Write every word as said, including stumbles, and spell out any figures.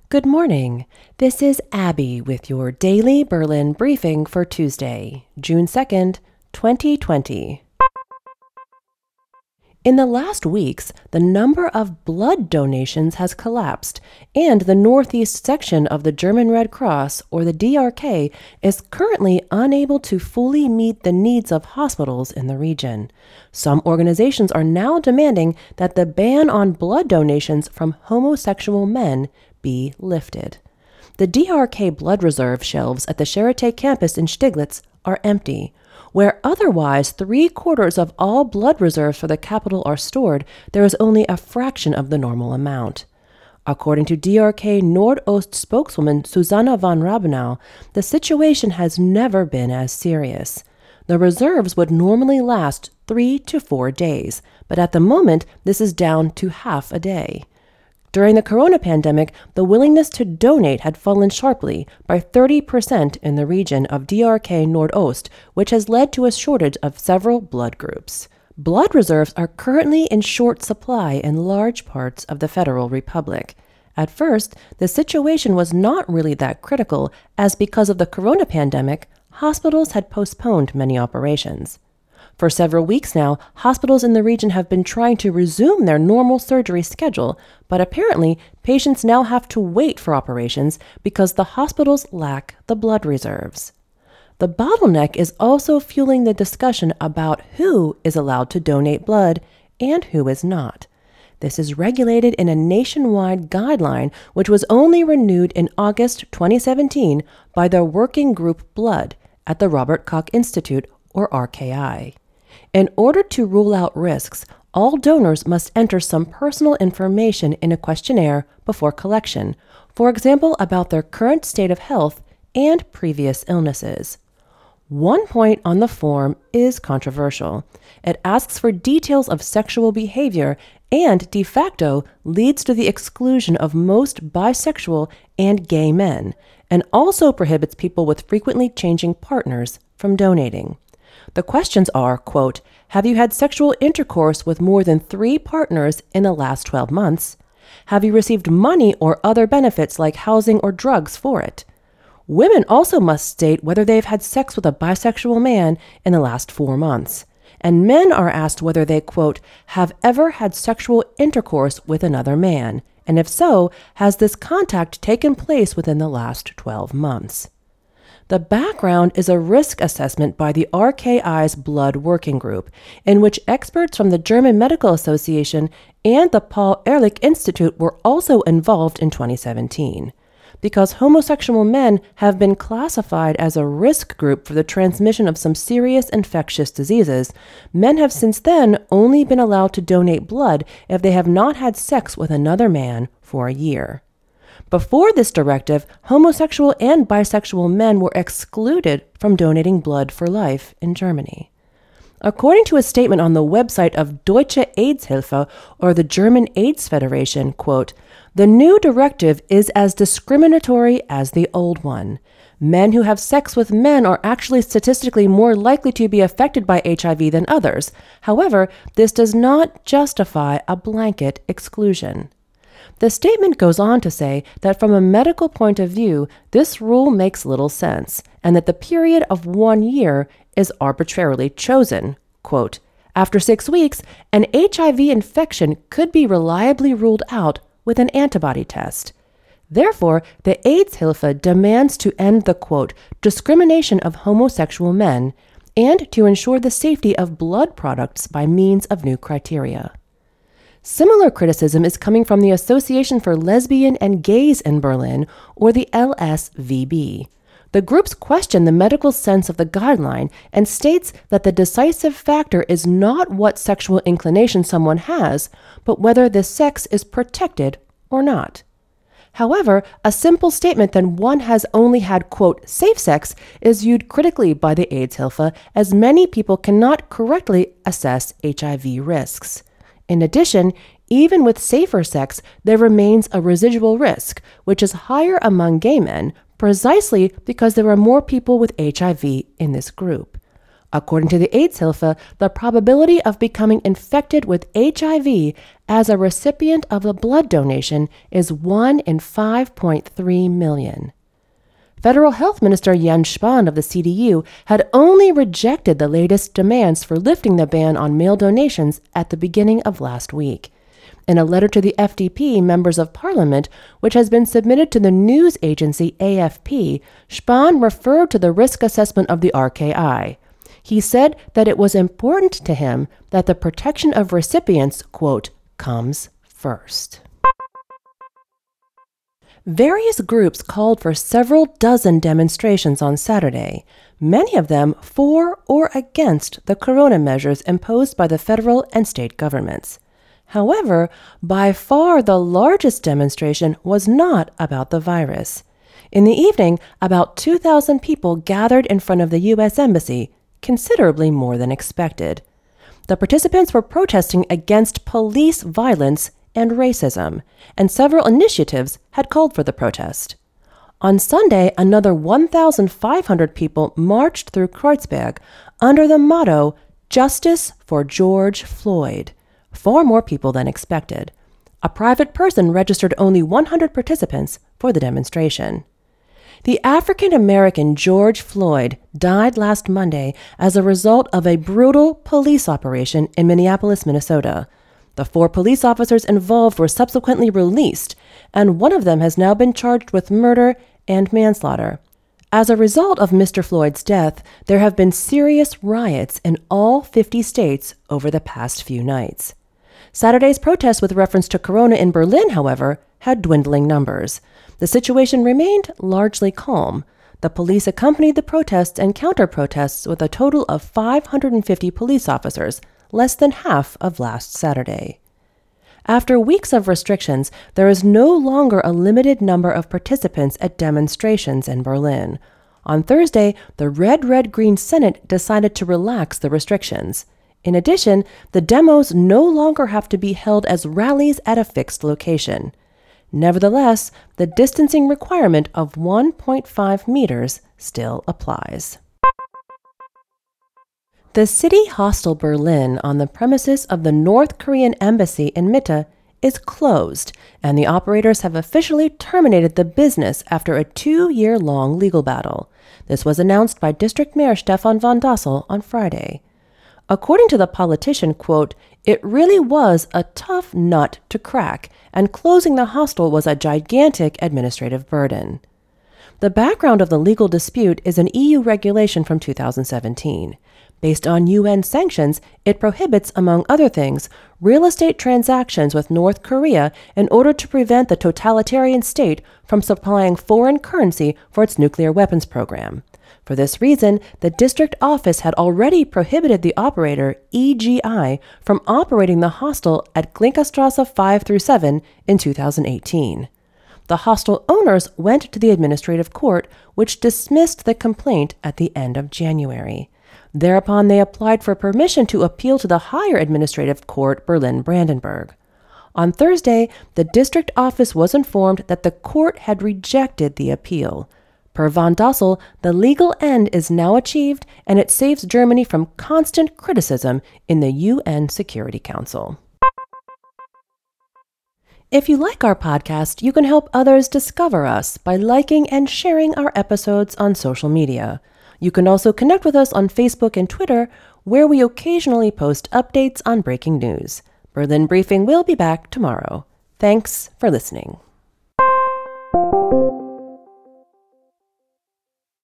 Good morning. This is Abby with your daily Berlin briefing for Tuesday, June second, twenty twenty. In the last weeks, the number of blood donations has collapsed, and the northeast section of the German Red Cross, or the D R K, is currently unable to fully meet the needs of hospitals in the region. Some organizations are now demanding that the ban on blood donations from homosexual men be lifted. The D R K blood reserve shelves at the Charité campus in Stiglitz are empty. Where otherwise three-quarters of all blood reserves for the capital are stored, there is only a fraction of the normal amount. According to D R K Nordost spokeswoman Susanna von Rabenau, the situation has never been as serious. The reserves would normally last three to four days, but at the moment this is down to half a day. During the corona pandemic, the willingness to donate had fallen sharply by thirty percent in the region of D R K Nordost, which has led to a shortage of several blood groups. Blood reserves are currently in short supply in large parts of the Federal Republic. At first, the situation was not really that critical, as because of the corona pandemic, hospitals had postponed many operations. For several weeks now, hospitals in the region have been trying to resume their normal surgery schedule, but apparently patients now have to wait for operations because the hospitals lack the blood reserves. The bottleneck is also fueling the discussion about who is allowed to donate blood and who is not. This is regulated in a nationwide guideline which was only renewed in August twenty seventeen by the Working Group Blood at the Robert Koch Institute, or R K I. In order to rule out risks, all donors must enter some personal information in a questionnaire before collection, for example, about their current state of health and previous illnesses. One point on the form is controversial. It asks for details of sexual behavior and, de facto, leads to the exclusion of most bisexual and gay men, and also prohibits people with frequently changing partners from donating. The questions are, quote, have you had sexual intercourse with more than three partners in the last twelve months? Have you received money or other benefits like housing or drugs for it? Women also must state whether they've had sex with a bisexual man in the last four months. And men are asked whether they, quote, have ever had sexual intercourse with another man, and if so, has this contact taken place within the last twelve months? The background is a risk assessment by the R K I's Blood Working Group, in which experts from the German Medical Association and the Paul Ehrlich Institute were also involved in twenty seventeen. Because homosexual men have been classified as a risk group for the transmission of some serious infectious diseases, men have since then only been allowed to donate blood if they have not had sex with another man for a year. Before this directive, homosexual and bisexual men were excluded from donating blood for life in Germany. According to a statement on the website of Deutsche AIDS-Hilfe, or the German AIDS Federation, quote, the new directive is as discriminatory as the old one. Men who have sex with men are actually statistically more likely to be affected by H I V than others. However, this does not justify a blanket exclusion. The statement goes on to say that from a medical point of view, this rule makes little sense, and that the period of one year is arbitrarily chosen. Quote, after six weeks, an H I V infection could be reliably ruled out with an antibody test. Therefore, the AIDS-Hilfe demands to end the, quote, discrimination of homosexual men and to ensure the safety of blood products by means of new criteria. Similar criticism is coming from the Association for Lesbian and Gays in Berlin, or the L S V B. The groups question the medical sense of the guideline and states that the decisive factor is not what sexual inclination someone has, but whether the sex is protected or not. However, a simple statement that one has only had, quote, safe sex is viewed critically by the AIDS-Hilfe, as many people cannot correctly assess H I V risks. In addition, even with safer sex, there remains a residual risk, which is higher among gay men, precisely because there are more people with H I V in this group. According to the Aidshilfe, the probability of becoming infected with H I V as a recipient of a blood donation is one in five point three million. Federal Health Minister Jens Spahn of the C D U had only rejected the latest demands for lifting the ban on male donations at the beginning of last week. In a letter to the F D P members of parliament, which has been submitted to the news agency A F P, Spahn referred to the risk assessment of the R K I. He said that it was important to him that the protection of recipients, quote, comes first. Various groups called for several dozen demonstrations on Saturday, many of them for or against the corona measures imposed by the federal and state governments. However, by far the largest demonstration was not about the virus. In the evening, about two thousand people gathered in front of the U S Embassy, considerably more than expected. The participants were protesting against police violence and racism, and several initiatives had called for the protest. On Sunday, another one thousand five hundred people marched through Kreuzberg under the motto, Justice for George Floyd, far more people than expected. A private person registered only one hundred participants for the demonstration. The African-American George Floyd died last Monday as a result of a brutal police operation in Minneapolis, Minnesota. The four police officers involved were subsequently released, and one of them has now been charged with murder and manslaughter. As a result of Mister Floyd's death, there have been serious riots in all fifty states over the past few nights. Saturday's protests with reference to corona in Berlin, however, had dwindling numbers. The situation remained largely calm. The police accompanied the protests and counter-protests with a total of five hundred fifty police officers, less than half of last Saturday. After weeks of restrictions, there is no longer a limited number of participants at demonstrations in Berlin. On Thursday, the Red Red Green Senate decided to relax the restrictions. In addition, the demos no longer have to be held as rallies at a fixed location. Nevertheless, the distancing requirement of one point five meters still applies. The City Hostel Berlin on the premises of the North Korean embassy in Mitte is closed, and the operators have officially terminated the business after a two-year-long legal battle. This was announced by District Mayor Stefan von Dossel on Friday. According to the politician, quote, it really was a tough nut to crack, and closing the hostel was a gigantic administrative burden. The background of the legal dispute is an E U regulation from two thousand seventeen. Based on U N sanctions, it prohibits, among other things, real estate transactions with North Korea in order to prevent the totalitarian state from supplying foreign currency for its nuclear weapons program. For this reason, the district office had already prohibited the operator, E G I, from operating the hostel at Glinkastrasse five through seven in two thousand eighteen. The hostel owners went to the administrative court, which dismissed the complaint at the end of January. Thereupon, they applied for permission to appeal to the higher administrative court, Berlin-Brandenburg. On Thursday, the district office was informed that the court had rejected the appeal. Per von Dossel, the legal end is now achieved, and it saves Germany from constant criticism in the U N Security Council. If you like our podcast, you can help others discover us by liking and sharing our episodes on social media. You can also connect with us on Facebook and Twitter, where we occasionally post updates on breaking news. Berlin Briefing will be back tomorrow. Thanks for listening.